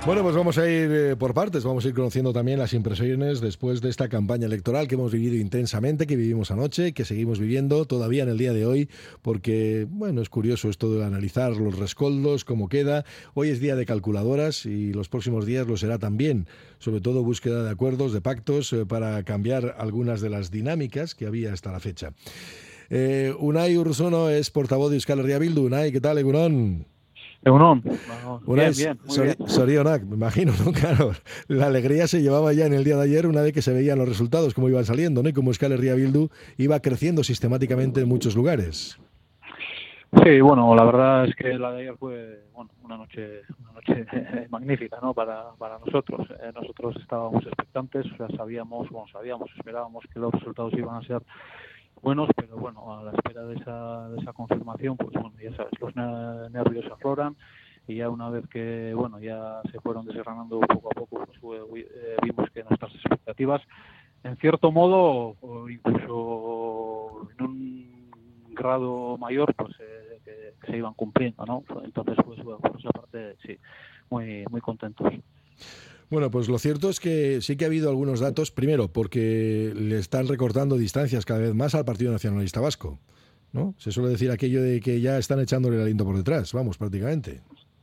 Bueno, pues vamos a ir por partes, vamos a ir conociendo también las impresiones después de esta campaña electoral que hemos vivido intensamente, que vivimos anoche, que seguimos viviendo todavía en el día de hoy, porque, bueno, es curioso esto de analizar los rescoldos, cómo queda. Hoy es día de calculadoras y los próximos días lo será también, sobre todo búsqueda de acuerdos, de pactos, para cambiar algunas de las dinámicas que había hasta la fecha. Unai Urruzuno es portavoz de Euskal Herria Bildu. Unai, ¿qué tal, Egunon? Egunon, Unai, bien, muy bien. sorionak, me imagino, ¿no? Claro, la alegría se llevaba ya en el día de ayer una vez que se veían los resultados, cómo iban saliendo, ¿no? Y cómo Euskal Herria Bildu iba creciendo sistemáticamente en muchos lugares. Sí, bueno, la verdad es que la de ayer fue una noche magnífica, ¿no? Para nosotros. Nosotros estábamos expectantes, o sea, esperábamos que los resultados iban a ser buenos, pero bueno, a la espera de esa confirmación, pues bueno, ya sabes, los nervios afloran. Y ya una vez que, bueno, ya se fueron desgranando poco a poco, pues vimos que nuestras expectativas, en cierto modo, o incluso en un grado mayor, pues que se iban cumpliendo, ¿no? Entonces, pues bueno, por esa parte, sí, muy contentos. Bueno, pues lo cierto es que sí que ha habido algunos datos, primero, porque le están recortando distancias cada vez más al Partido Nacionalista Vasco, ¿no? Se suele decir aquello de que ya están echándole el aliento por detrás, vamos, prácticamente.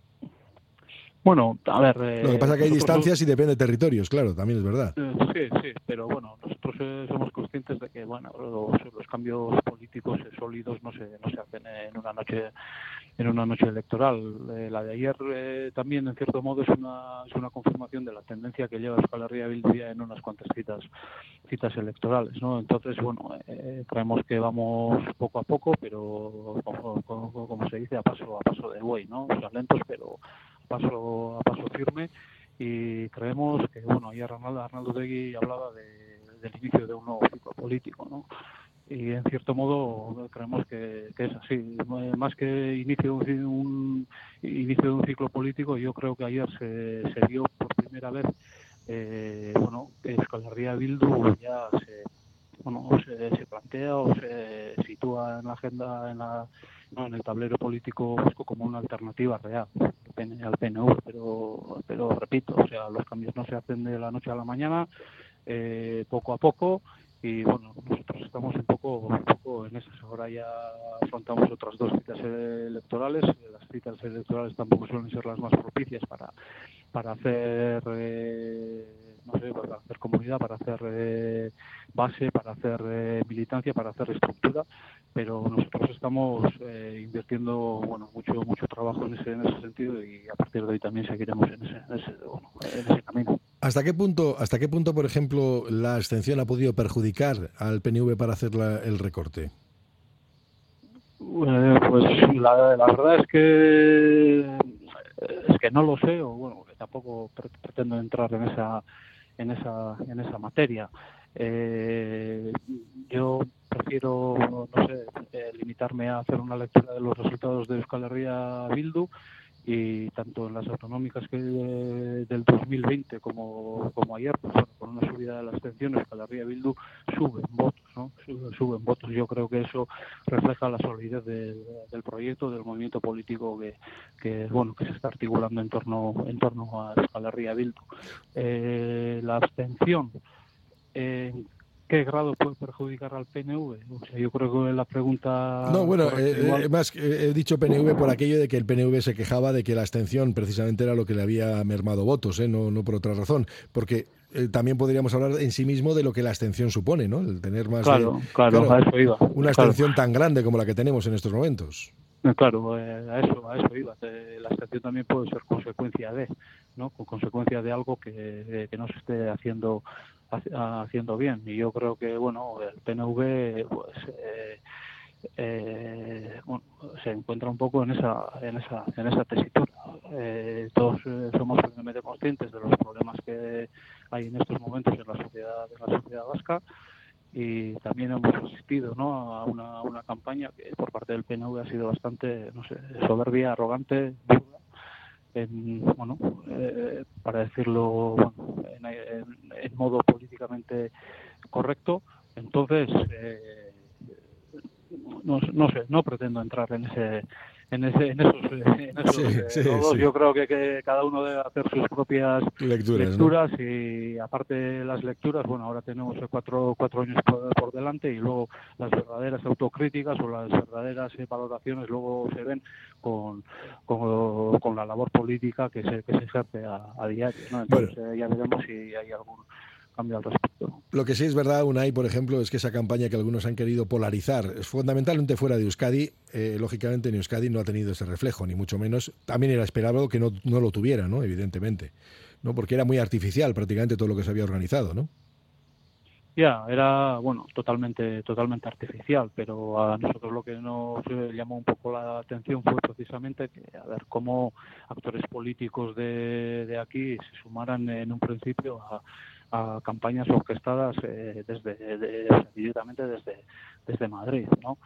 Bueno, a ver, Lo que pasa es que hay nosotros distancias y depende de territorios, claro, también es verdad. sí, pero bueno, nosotros somos conscientes de que bueno, los cambios políticos sólidos no se hacen en una noche electoral. La de ayer también, en cierto modo, es una confirmación de la tendencia que lleva Euskal Herria Bildu ya en unas cuantas citas electorales, ¿no? Entonces, bueno, creemos que vamos poco a poco, pero como se dice, a paso de buey, ¿no? O sea, lentos, pero a paso firme. Y creemos que, bueno, ayer Arnaldo Otegi hablaba del inicio de un nuevo ciclo político, ¿no? Y en cierto modo creemos que es así. Más que inicio de un ciclo político, yo creo que ayer se vio por primera vez que Euskal Herria Bildu ya se plantea o se sitúa en la agenda, en el tablero político vasco como una alternativa real al PNV, pero repito, o sea, los cambios no se hacen de la noche a la mañana, poco a poco. Y bueno, nosotros estamos un poco en esas. Ahora ya afrontamos otras dos citas electorales. Las citas electorales tampoco suelen ser las más propicias para hacer para hacer comunidad, para hacer base, para hacer militancia, para hacer estructura, pero nosotros estamos invirtiendo mucho trabajo en ese sentido, y a partir de hoy también seguiremos en ese camino. ¿Hasta qué punto, por ejemplo, la abstención ha podido perjudicar al PNV para hacer el recorte? Pues la verdad es que no lo sé, o bueno, que tampoco pretendo entrar en esa materia. Yo prefiero, no sé, limitarme a hacer una lectura de los resultados de Euskal Herria Bildu, y tanto en las autonómicas del 2020 como ayer, pues bueno, con una subida de las abstenciones, Euskal Herria Bildu sube en votos, ¿no? Sube en votos. Yo creo que eso refleja la solidez del proyecto, del movimiento político que se está articulando en torno a Euskal Herria Bildu. La abstención, ¿qué grado puede perjudicar al PNV? O sea, yo creo que la pregunta No, bueno, correcta igual. más he dicho PNV por aquello de que el PNV se quejaba de que la abstención precisamente era lo que le había mermado votos, no por otra razón, porque también podríamos hablar en sí mismo de lo que la abstención supone, ¿no? El tener más Claro, claro, a eso iba. una Claro. abstención tan grande como la que tenemos en estos momentos. Claro, a eso iba. La abstención también puede ser consecuencia consecuencia de algo que no se esté haciendo bien. Y yo creo que, bueno, el PNV pues se encuentra un poco en esa tesitura. Todos somos plenamente conscientes de los problemas que hay en estos momentos en la sociedad vasca. Y también hemos asistido, ¿no?, a una campaña que por parte del PNV ha sido bastante, no sé, soberbia, arrogante, burda, para decirlo en modo políticamente correcto. Entonces, no sé, no pretendo entrar en nodos. Yo creo que cada uno debe hacer sus propias lecturas, ¿no? Y aparte de las lecturas, bueno, ahora tenemos cuatro años por delante, y luego las verdaderas autocríticas o las verdaderas valoraciones luego se ven con la labor política que se ejerce a diario, ¿no? Entonces ya veremos si hay algún cambio al respecto. Lo que sí es verdad, Unai, por ejemplo, es que esa campaña que algunos han querido polarizar, fundamentalmente fuera de Euskadi, lógicamente en Euskadi no ha tenido ese reflejo, ni mucho menos. También era esperable que no lo tuviera, ¿no? Evidentemente, ¿no? Porque era muy artificial prácticamente todo lo que se había organizado, ¿no? Ya, era, bueno, totalmente artificial, pero a nosotros lo que nos llamó un poco la atención fue precisamente que, a ver, cómo actores políticos de aquí se sumaran en un principio a campañas orquestadas directamente desde Madrid, ¿no?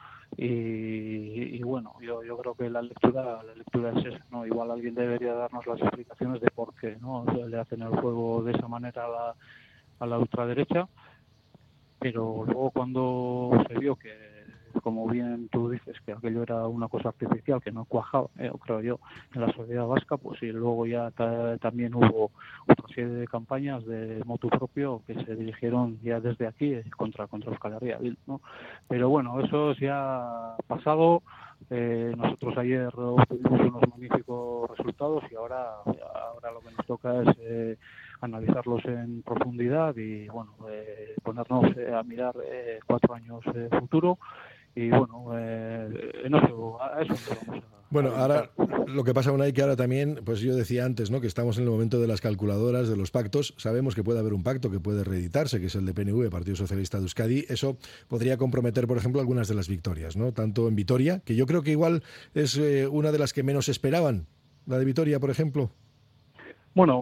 Y bueno, yo creo que la lectura es esa, ¿no? Igual alguien debería darnos las explicaciones de por qué, ¿no? Le hacen el juego de esa manera a la ultraderecha. Pero luego cuando se vio que, como bien tú dices, que aquello era una cosa artificial, que no cuajaba, creo yo, en la sociedad vasca, pues y luego ya también hubo otra serie de campañas de motu propio que se dirigieron ya desde aquí contra Euskal Herria Bildu, ¿no? Pero bueno, eso es ya pasado. Nosotros ayer obtuvimos unos magníficos resultados y ahora lo que nos toca es analizarlos en profundidad y bueno, ponernos a mirar 4 años futuro, y bueno, en eso, a eso nos vamos a... Bueno, ahora lo que pasa, Unai, que ahora también, pues yo decía antes, ¿no?, que estamos en el momento de las calculadoras, de los pactos. Sabemos que puede haber un pacto que puede reeditarse, que es el de PNV, Partido Socialista de Euskadi. Eso podría comprometer, por ejemplo, algunas de las victorias, ¿no? Tanto en Vitoria, que yo creo que igual es una de las que menos esperaban, la de Vitoria, por ejemplo. Bueno,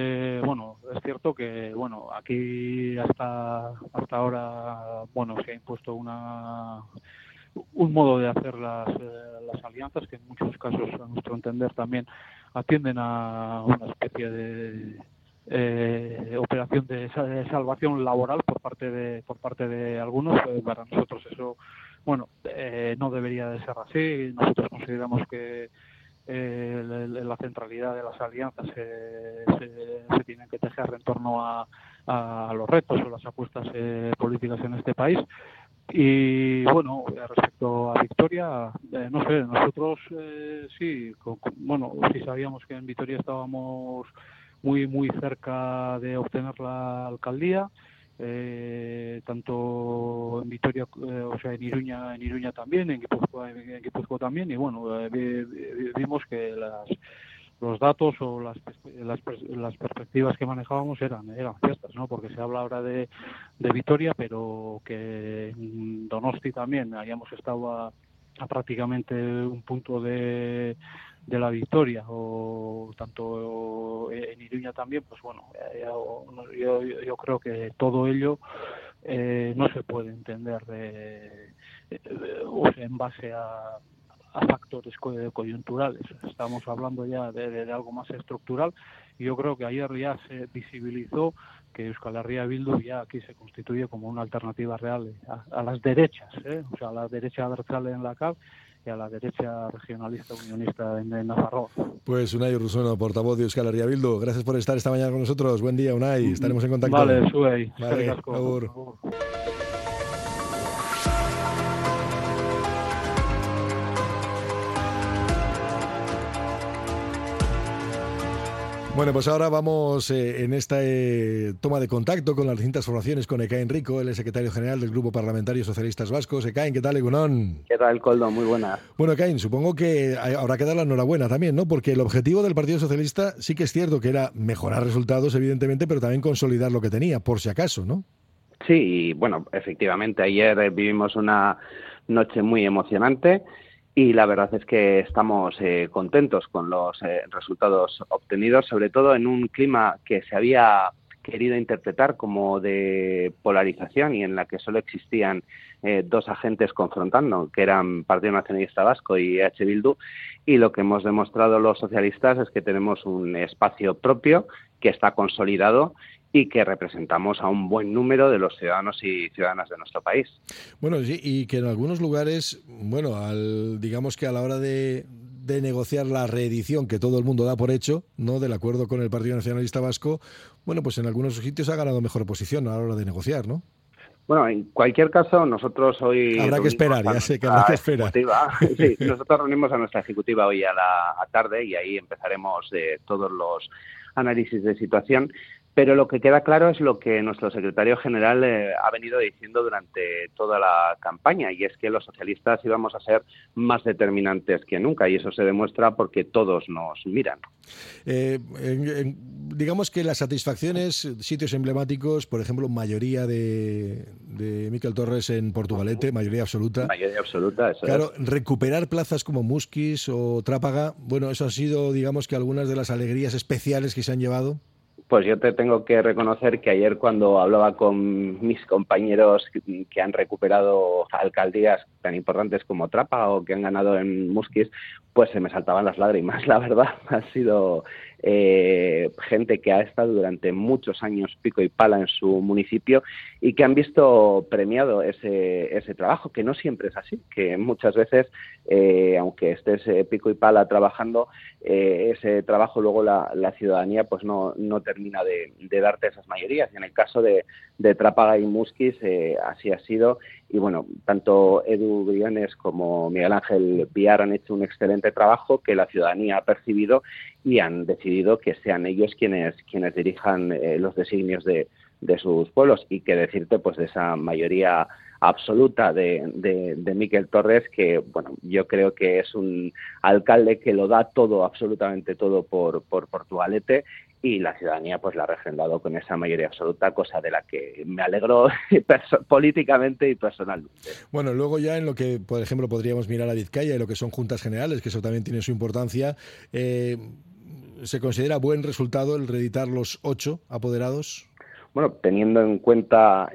es cierto que bueno, aquí hasta ahora, bueno, se ha impuesto un modo de hacer las alianzas que en muchos casos, a nuestro entender, también atienden a una especie de operación de salvación laboral por parte de algunos. Para nosotros eso, bueno, no debería de ser así. Nosotros consideramos que la centralidad de las alianzas se tienen que tejer en torno a los retos o las apuestas políticas en este país. Y bueno, respecto a Vitoria, no sé, nosotros sí sabíamos que en Vitoria estábamos muy cerca de obtener la alcaldía. Tanto en Vitoria, o sea, en Iruña también, en Guipúzcoa también, y bueno, vimos que los datos o las perspectivas que manejábamos eran ciertas, ¿no? Porque se habla ahora de Vitoria, pero que en Donosti también hayamos estado a prácticamente un punto de la victoria, o tanto en Iruña también, pues bueno, yo creo que todo ello no se puede entender en base a factores coyunturales. Estamos hablando ya de algo más estructural, y yo creo que ayer ya se visibilizó que Euskal Herria Bildu ya aquí se constituye como una alternativa real a las derechas, o sea, a la derecha abertzale en la CAP y a la derecha regionalista unionista en Nafarroa. Pues Unai Urruzuno, portavoz de Euskal Herria Bildu, gracias por estar esta mañana con nosotros. Buen día, Unai, estaremos en contacto. Vale, sube. Vale, agur. Bueno, pues ahora vamos en esta toma de contacto con las distintas formaciones con Ekain Rico, el secretario general del Grupo Parlamentario Socialistas Vascos. Ekain, ¿qué tal, Egunon? ¿Qué tal, Koldo? Muy buenas. Bueno, Ekain, supongo que habrá que dar la enhorabuena también, ¿no? Porque el objetivo del Partido Socialista sí que es cierto que era mejorar resultados, evidentemente, pero también consolidar lo que tenía, por si acaso, ¿no? Sí, bueno, efectivamente, ayer vivimos una noche muy emocionante. Y la verdad es que estamos contentos con los resultados obtenidos, sobre todo en un clima que se había querido interpretar como de polarización y en la que solo existían dos agentes confrontando, que eran Partido Nacionalista Vasco y EH Bildu, y lo que hemos demostrado los socialistas es que tenemos un espacio propio que está consolidado y que representamos a un buen número de los ciudadanos y ciudadanas de nuestro país. Bueno, sí, y que en algunos lugares, bueno, digamos que a la hora de de negociar la reedición que todo el mundo da por hecho, ¿no?, del acuerdo con el Partido Nacionalista Vasco, bueno, pues en algunos sitios ha ganado mejor posición a la hora de negociar, ¿no? Bueno, en cualquier caso, nosotros hoy habrá que esperar, ya sé que habrá que esperar. Sí, nosotros reunimos a nuestra ejecutiva hoy a la tarde y ahí empezaremos todos los análisis de situación. Pero lo que queda claro es lo que nuestro secretario general ha venido diciendo durante toda la campaña, y es que los socialistas íbamos a ser más determinantes que nunca, y eso se demuestra porque todos nos miran. Digamos que las satisfacciones, sitios emblemáticos, por ejemplo, mayoría de Miquel Torres en Portugalete, mayoría absoluta. Mayoría absoluta, eso claro, es. recuperar plazas como Muskiz o Trápaga, bueno, eso ha sido, digamos, que algunas de las alegrías especiales que se han llevado. Pues yo te tengo que reconocer que ayer, cuando hablaba con mis compañeros que han recuperado alcaldías tan importantes como Trápaga o que han ganado en Muskiz, pues se me saltaban las lágrimas, la verdad. Ha sido gente que ha estado durante muchos años pico y pala en su municipio y que han visto premiado ese trabajo, que no siempre es así, que muchas veces, aunque estés pico y pala trabajando, ese trabajo luego la ciudadanía pues no termina de darte esas mayorías. Y en el caso de Trápaga y Muskiz así ha sido. Y bueno, tanto Edu Briones como Miguel Ángel Villar han hecho un excelente trabajo que la ciudadanía ha percibido y han decidido que sean ellos quienes dirijan los designios de sus pueblos. Y que decirte pues de esa mayoría absoluta de Miquel Torres, que bueno, yo creo que es un alcalde que lo da todo, absolutamente todo por Portugalete, y la ciudadanía pues la ha refrendado con esa mayoría absoluta, cosa de la que me alegro políticamente y personalmente. Bueno, luego ya en lo que, por ejemplo, podríamos mirar a Vizcaya y lo que son juntas generales, que eso también tiene su importancia, ¿se considera buen resultado el reeditar los 8 apoderados? Bueno, teniendo en cuenta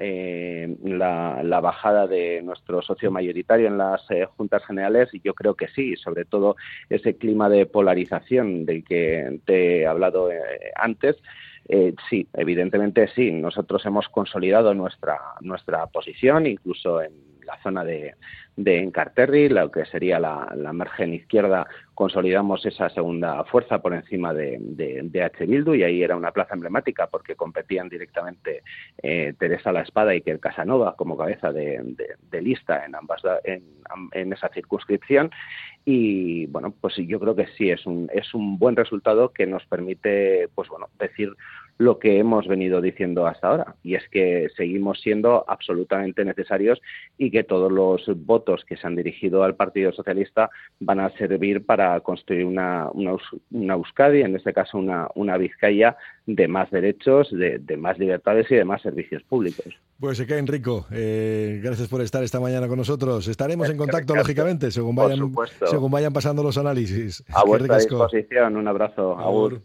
la bajada de nuestro socio mayoritario en las juntas generales, yo creo que sí, sobre todo ese clima de polarización del que te he hablado antes. Sí, evidentemente sí. Nosotros hemos consolidado nuestra posición, incluso en la zona de Encarterri, lo que sería la margen izquierda, consolidamos esa segunda fuerza por encima de H. Bildu, y ahí era una plaza emblemática porque competían directamente Teresa La Espada y Iker Casanova como cabeza de lista en esa circunscripción. Y bueno, pues yo creo que sí es un buen resultado que nos permite pues bueno, decir lo que hemos venido diciendo hasta ahora, y es que seguimos siendo absolutamente necesarios y que todos los votos que se han dirigido al Partido Socialista van a servir para construir una Euskadi, en este caso una Vizcaya de más derechos, de más libertades y de más servicios públicos. Pues se caen, Rico. Gracias por estar esta mañana con nosotros. Estaremos en contacto, lógicamente, según vayan pasando los análisis. A vuestra disposición. Un abrazo. Agur.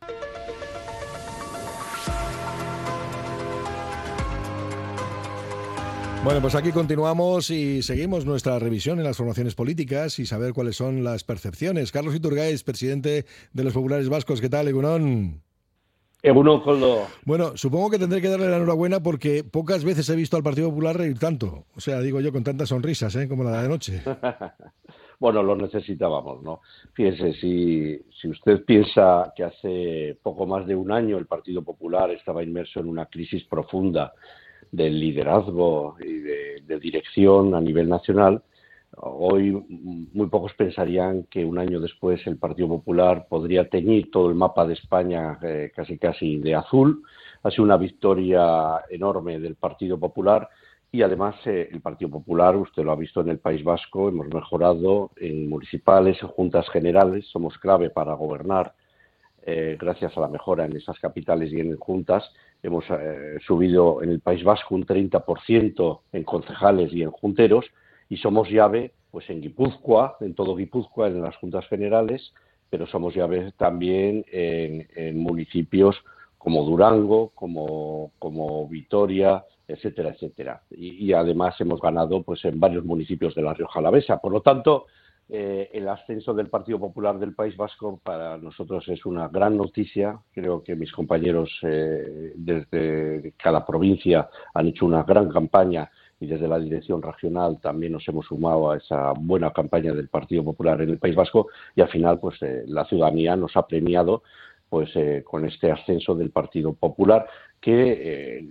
Bueno, pues aquí continuamos y seguimos nuestra revisión en las formaciones políticas y saber cuáles son las percepciones. Carlos Iturgaiz, presidente de los Populares Vascos. ¿Qué tal, Egunon? Egunon, Coldo. Bueno, supongo que tendré que darle la enhorabuena porque pocas veces he visto al Partido Popular reír tanto. O sea, digo yo, con tantas sonrisas, como la de anoche. Bueno, lo necesitábamos, ¿no? Fíjese, si usted piensa que hace poco más de un año el Partido Popular estaba inmerso en una crisis profunda del liderazgo y de dirección a nivel nacional, hoy muy pocos pensarían que un año después el Partido Popular podría teñir todo el mapa de España casi de azul. Ha sido una victoria enorme del Partido Popular y además el Partido Popular, usted lo ha visto en el País Vasco, hemos mejorado en municipales, en juntas generales, somos clave para gobernar. Gracias a la mejora en esas capitales y en juntas, hemos subido en el País Vasco un 30% en concejales y en junteros, y somos llave pues en Guipúzcoa, en todo Guipúzcoa, en las juntas generales, pero somos llave también en municipios como Durango, como Vitoria, etcétera, etcétera. Y además hemos ganado pues en varios municipios de la Rioja Alavesa. Por lo tanto, el ascenso del Partido Popular del País Vasco para nosotros es una gran noticia. Creo que mis compañeros desde cada provincia han hecho una gran campaña y desde la dirección regional también nos hemos sumado a esa buena campaña del Partido Popular en el País Vasco, y al final pues la ciudadanía nos ha premiado pues con este ascenso del Partido Popular, que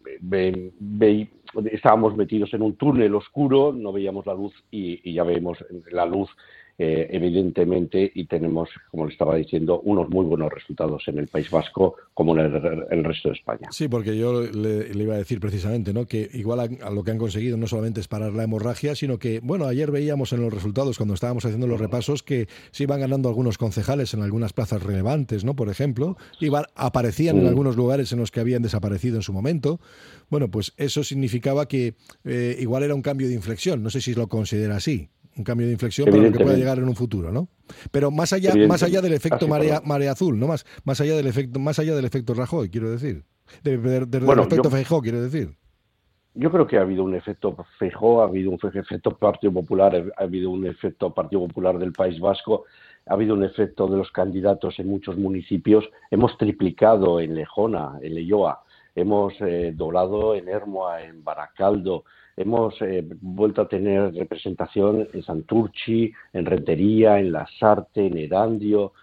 estábamos metidos en un túnel oscuro, no veíamos la luz y ya vemos la luz evidentemente, y tenemos, como le estaba diciendo, unos muy buenos resultados en el País Vasco como en el resto de España. Sí, porque yo le iba a decir precisamente, ¿no?, que igual a lo que han conseguido no solamente es parar la hemorragia, sino que, bueno, ayer veíamos en los resultados, cuando estábamos haciendo los repasos, que se iban ganando algunos concejales en algunas plazas relevantes, ¿no?, por ejemplo, aparecían en algunos lugares en los que habían desaparecido en su momento. Bueno, pues eso significaba que igual era un cambio de inflexión, no sé si lo considera así. Un cambio de inflexión para lo que pueda llegar en un futuro, ¿no? Pero más allá del efecto marea azul, ¿no? Más allá del efecto Rajoy, quiero decir. Del efecto Feijóo, quiero decir. Yo creo que ha habido un efecto Feijóo, ha habido un efecto Partido Popular, ha habido un efecto Partido Popular del País Vasco, ha habido un efecto de los candidatos en muchos municipios. Hemos triplicado en Lejona, en Leioa, hemos doblado en Ermua, en Baracaldo. Hemos vuelto a tener representación en Santurchi, en Rentería, en Lasarte, en Erandio,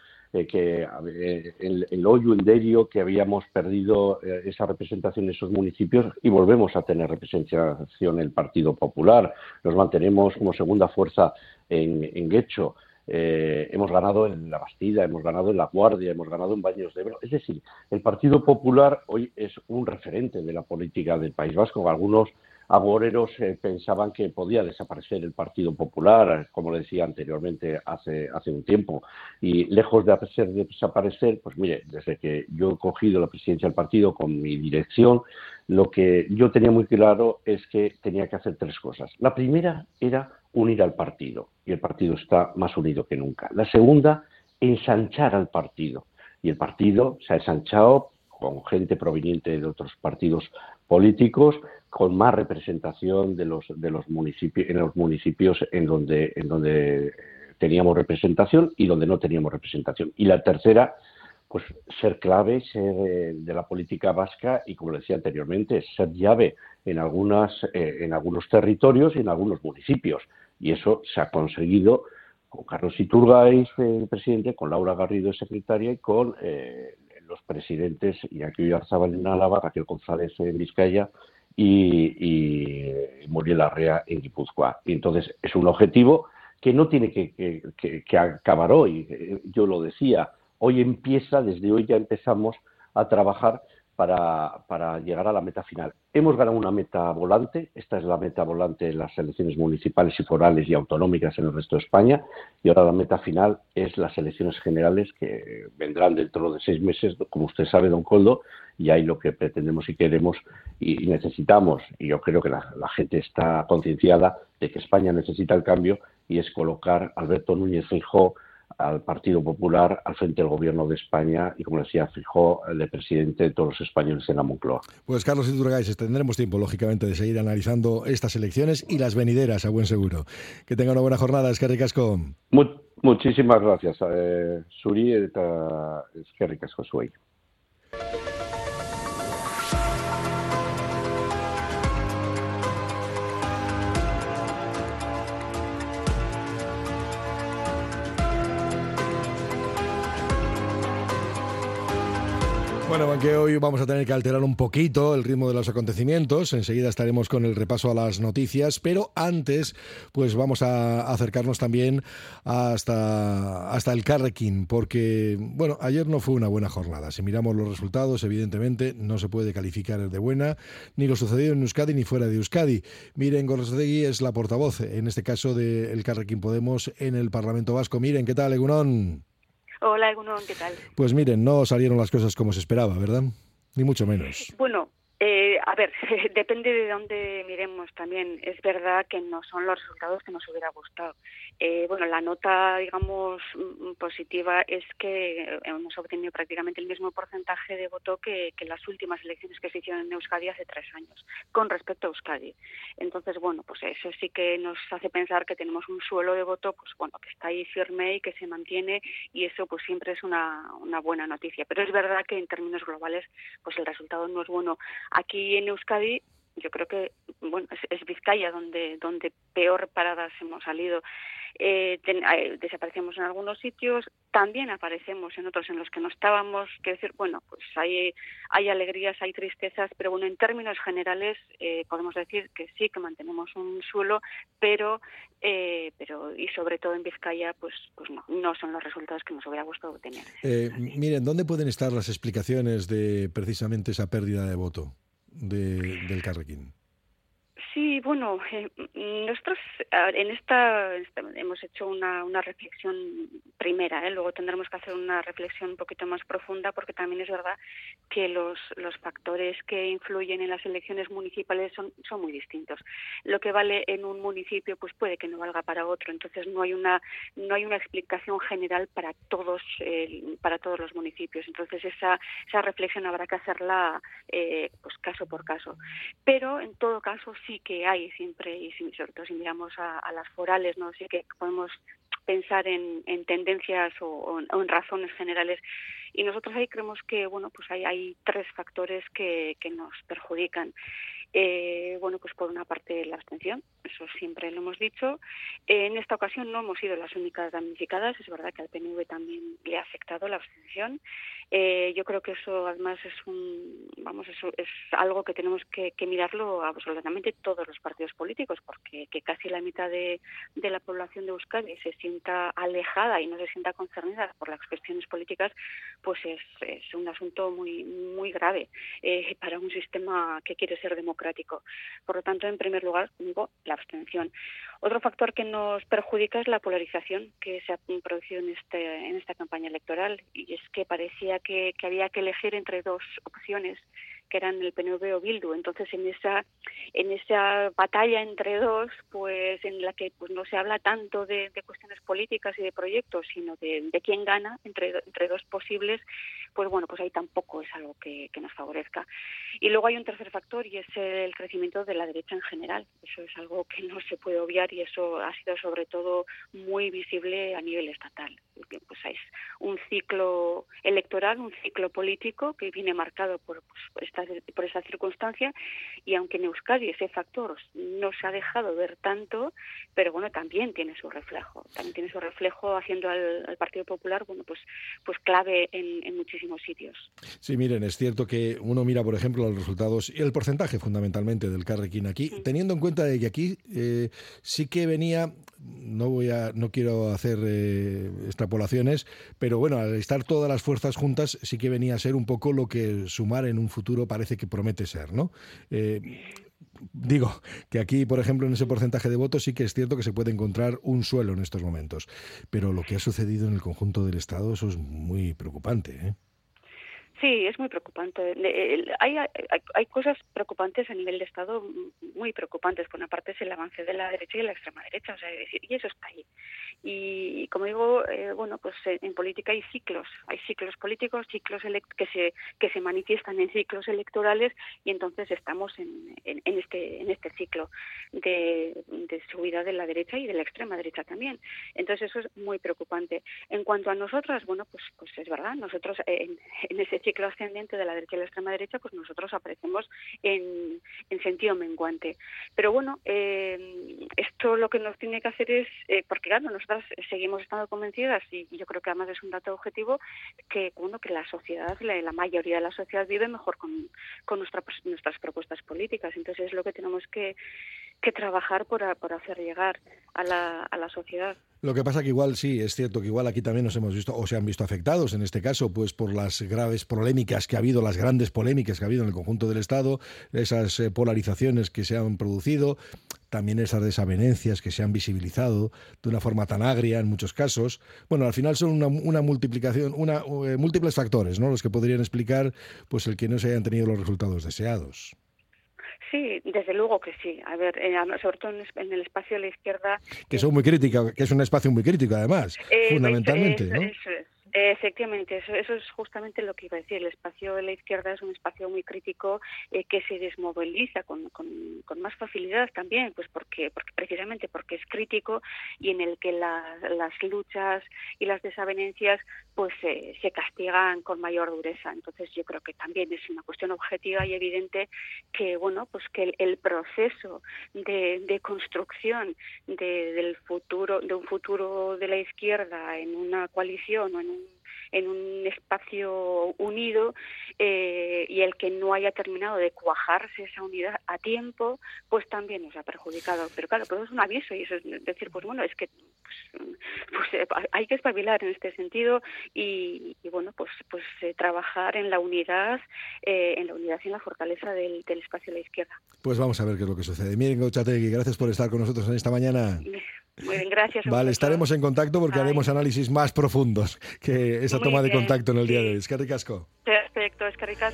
en Loiu, en Derio, que habíamos perdido esa representación en esos municipios, y volvemos a tener representación en el Partido Popular. Nos mantenemos como segunda fuerza en Guecho. Hemos ganado en La Bastida, hemos ganado en La Guardia, hemos ganado en Baños de Ebro. Es decir, el Partido Popular hoy es un referente de la política del País Vasco. Algunos agoreros pensaban que podía desaparecer el Partido Popular, como le decía anteriormente, hace un tiempo. Y lejos de desaparecer, pues mire, desde que yo he cogido la presidencia del partido con mi dirección, lo que yo tenía muy claro es que tenía que hacer tres cosas. La primera era unir al partido, y el partido está más unido que nunca. La segunda, ensanchar al partido, y el partido se ha ensanchado con gente proveniente de otros partidos políticos, con más representación de los municipios, en los municipios en donde teníamos representación y donde no teníamos representación. Y la tercera, pues ser clave, ser de la política vasca, y como le decía anteriormente, ser llave en algunos territorios y en algunos municipios. Y eso se ha conseguido con Carlos Iturgaiz, el presidente, con Laura Garrido, secretaria, y con los presidentes Iñaki Oyarzabal en Álava, Raquel González en Vizcaya y Muriel Larrea en Guipúzcoa. Y entonces es un objetivo que no tiene que acabar hoy. Yo lo decía, hoy empieza, desde hoy ya empezamos a trabajar para llegar a la meta final. Hemos ganado una meta volante, esta es la meta volante de las elecciones municipales y forales y autonómicas en el resto de España, y ahora la meta final es las elecciones generales, que vendrán dentro de 6 meses, como usted sabe, don Koldo, y ahí lo que pretendemos y queremos y necesitamos, y yo creo que la gente está concienciada de que España necesita el cambio, y es colocar a Alberto Núñez Feijóo, al Partido Popular, al frente del Gobierno de España, y, como decía, Feijóo, el de presidente de todos los españoles en la Moncloa. Pues Carlos Iturgaiz, tendremos tiempo, lógicamente, de seguir analizando estas elecciones y las venideras, a buen seguro. Que tenga una buena jornada, eskerrik asko. Muchísimas gracias, Suri, eta eskerrik asko zuei. Bueno, aunque hoy vamos a tener que alterar un poquito el ritmo de los acontecimientos, enseguida estaremos con el repaso a las noticias, pero antes pues vamos a acercarnos también hasta el Carrequín, porque bueno, ayer no fue una buena jornada. Si miramos los resultados, evidentemente no se puede calificar de buena ni lo sucedido en Euskadi ni fuera de Euskadi. Miren, Gorrotxategi es la portavoz, en este caso del Carrequín Podemos en el Parlamento Vasco. Miren, ¿qué tal, Egunon? Hola, Egunon, ¿qué tal? Pues miren, no salieron las cosas como se esperaba, ¿verdad? Ni mucho menos. Bueno, a ver, depende de dónde miremos también. Es verdad que no son los resultados que nos hubiera gustado. Bueno, la nota, digamos, positiva es que hemos obtenido prácticamente el mismo porcentaje de voto que las últimas elecciones que se hicieron en Euskadi hace 3 años, con respecto a Euskadi. Entonces, bueno, pues eso sí que nos hace pensar que tenemos un suelo de voto, pues bueno, que está ahí firme y que se mantiene, y eso pues siempre es una buena noticia. Pero es verdad que en términos globales, pues el resultado no es bueno. Aquí en Euskadi yo creo que bueno es Vizcaya donde peor paradas hemos salido. Desaparecemos en algunos sitios, también aparecemos en otros en los que no estábamos. Quiero decir, bueno, pues hay alegrías, hay tristezas, pero bueno, en términos generales podemos decir que sí, que mantenemos un suelo, pero y sobre todo en Vizcaya, pues no son los resultados que nos hubiera gustado tener. Miren, ¿dónde pueden estar las explicaciones de precisamente esa pérdida de voto del Carrequín? Sí, bueno, nosotros hemos hecho una reflexión primera, luego tendremos que hacer una reflexión un poquito más profunda, porque también es verdad que los factores que influyen en las elecciones municipales son muy distintos. Lo que vale en un municipio pues puede que no valga para otro, entonces no hay una explicación general para todos los municipios. Entonces esa reflexión habrá que hacerla pues caso por caso. Pero en todo caso sí que hay siempre, y sobre todo si miramos a las forales, no, sí que podemos pensar en tendencias o en razones generales, y nosotros ahí creemos que bueno, pues hay tres factores que nos perjudican. Bueno, pues por una parte la abstención, eso siempre lo hemos dicho. En esta ocasión no hemos sido las únicas damnificadas, es verdad que al PNV también le ha afectado la abstención. Yo creo que eso además eso es algo que tenemos que mirarlo absolutamente todos los partidos políticos, porque que casi la mitad de la población de Euskadi se sienta alejada y no se sienta concernida por las cuestiones políticas, pues es un asunto muy muy grave para un sistema que quiere ser democrático. Por lo tanto, en primer lugar, digo, la abstención. Otro factor que nos perjudica es la polarización que se ha producido en esta campaña electoral, y es que parecía que había que elegir entre dos opciones, que eran el PNV o Bildu. Entonces en esa batalla entre dos, pues en la que pues no se habla tanto de cuestiones políticas y de proyectos, sino de quién gana entre dos posibles, pues bueno, pues ahí tampoco es algo que nos favorezca. Y luego hay un tercer factor, y es el crecimiento de la derecha en general. Eso es algo que no se puede obviar, y eso ha sido sobre todo muy visible a nivel estatal. Pues es un ciclo electoral, un ciclo político que viene marcado por esa circunstancia, y aunque en Euskadi ese factor no se ha dejado ver tanto, pero bueno, también tiene su reflejo haciendo al Partido Popular, bueno, pues clave en muchísimos sitios. Sí, miren, es cierto que uno mira, por ejemplo, los resultados y el porcentaje fundamentalmente del Carrequín aquí, teniendo en cuenta de que aquí sí que venía, no quiero hacer extrapolaciones, pero bueno, al estar todas las fuerzas juntas sí que venía a ser un poco lo que Sumar en un futuro parece que promete ser, ¿no? Digo que aquí, por ejemplo, en ese porcentaje de votos sí que es cierto que se puede encontrar un suelo en estos momentos, pero lo que ha sucedido en el conjunto del Estado, eso es muy preocupante, ¿eh? Sí, es muy preocupante. Hay cosas preocupantes a nivel de Estado, muy preocupantes. Por una parte es el avance de la derecha y la extrema derecha, o sea, y eso está ahí. Y como digo, bueno, pues en política hay ciclos políticos, ciclos que se manifiestan en ciclos electorales, y entonces estamos en este ciclo de subida de la derecha y de la extrema derecha también. Entonces eso es muy preocupante. En cuanto a nosotras, bueno, pues es verdad, nosotros en ese ciclo ascendente de la derecha y la extrema derecha, pues nosotros aparecemos en sentido menguante. Pero bueno, esto lo que nos tiene que hacer es, porque claro, nosotras seguimos estando convencidas, y yo creo que además es un dato objetivo, que bueno, que la sociedad, la mayoría de la sociedad vive mejor con nuestras propuestas políticas. Entonces es lo que tenemos que trabajar por hacer llegar a la sociedad. Lo que pasa que igual sí, es cierto que igual aquí también nos hemos visto, o se han visto afectados, en este caso, pues por las graves polémicas que ha habido, las grandes polémicas que ha habido en el conjunto del Estado, esas polarizaciones que se han producido, también esas desavenencias que se han visibilizado de una forma tan agria en muchos casos. Bueno, al final son una multiplicación, múltiples factores, ¿no?, los que podrían explicar pues el que no se hayan tenido los resultados deseados. Sí, desde luego que sí. A ver, sobre todo en el espacio de la izquierda... Que son muy crítica, que es un espacio muy crítico, además, fundamentalmente, ¿no? Eso Efectivamente, eso es justamente lo que iba a decir. El espacio de la izquierda es un espacio muy crítico que se desmoviliza con más facilidad también, pues porque precisamente porque es crítico y en el que las luchas y las desavenencias pues se castigan con mayor dureza. Entonces yo creo que también es una cuestión objetiva y evidente que bueno, pues que el proceso de construcción del futuro, de un futuro de la izquierda en una coalición o en un espacio unido y el que no haya terminado de cuajarse esa unidad a tiempo, pues también nos ha perjudicado. Pero claro, pero es un aviso y eso es decir, pues bueno, es que pues hay que espabilar en este sentido y bueno, pues trabajar en la unidad y en la fortaleza del espacio de la izquierda. Pues vamos a ver qué es lo que sucede. Miren, Gorrotxategi, gracias por estar con nosotros en esta mañana. Muy bien, gracias. Vale, estaremos en contacto porque haremos análisis más profundos que esa toma de contacto en el día de hoy. Eskerrik asko. Perfecto, eskerrik asko.